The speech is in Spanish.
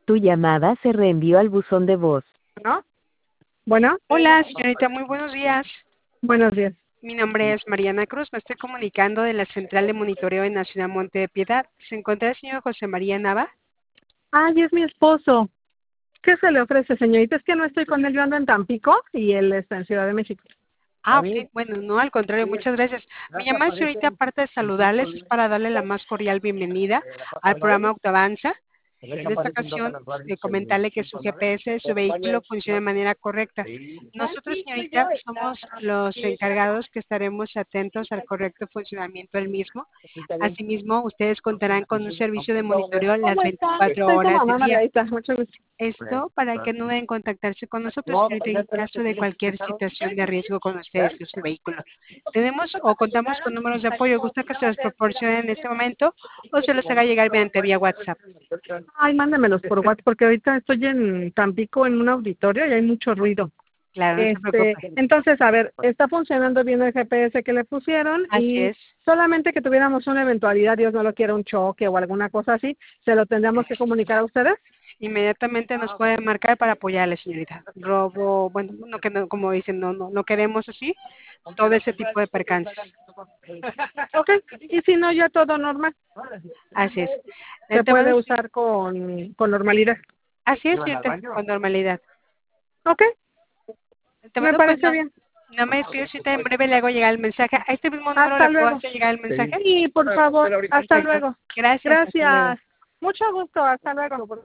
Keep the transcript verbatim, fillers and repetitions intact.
Tu llamada se reenvió al buzón de voz. ¿No? Bueno, Hola, señorita, muy buenos días. buenos días. Mi nombre es Mariana Cruz, me estoy comunicando de la Central de Monitoreo en Nacional Monte de Piedad. ¿Se encuentra el señor José María Nava? Ay, es mi esposo. ¿Qué se le ofrece, señorita? Es que no estoy con él, yo ando en Tampico y él está en Ciudad de México. Ah, ok, bueno, no, al contrario, muchas gracias. Mi llamada, señorita, aparte de saludarles, es para darle la más cordial bienvenida al programa Octavanza. En esta ocasión, eh, comentarle que su G P S de su vehículo funciona de manera correcta. Nosotros, señorita, somos los encargados que estaremos atentos al correcto funcionamiento del mismo. Asimismo, ustedes contarán con un servicio de monitoreo las ¿Cómo está? veinticuatro Soy su horas mamá del día. Margarita, mucho gusto. Esto para que no deben contactarse con nosotros, señorita, en caso de cualquier situación de riesgo con ustedes y su vehículo. Tenemos o contamos con números de apoyo. ¿Gusta que se los proporcione en este momento o se los haga llegar mediante vía WhatsApp? Ay, mándamelos por WhatsApp porque ahorita estoy en Tampico en un auditorio y hay mucho ruido. Claro, no se Este, preocupe. entonces, a ver, está funcionando bien el G P S que le pusieron Así y es. solamente que tuviéramos una eventualidad, Dios no lo quiera, un choque o alguna cosa así, ¿se lo tendríamos que comunicar a ustedes? Inmediatamente nos pueden marcar para apoyarle, señorita. Robo, bueno, no que no, como dicen, no, no, no queremos así, todo ese tipo de percances. Ok, y si no, ya todo normal. Así es. Se puede Entonces, usar con, con normalidad. así es, señorita, con normalidad. Ok, me Entonces, pues parece no, bien. no me despido, señorita, en breve le hago llegar el mensaje. ¿A este mismo número Hasta le puedo luego. hacer llegar el mensaje? Sí, por favor, hasta Perfecto. luego. Gracias, hasta luego. Gracias. Mucho gusto, hasta luego.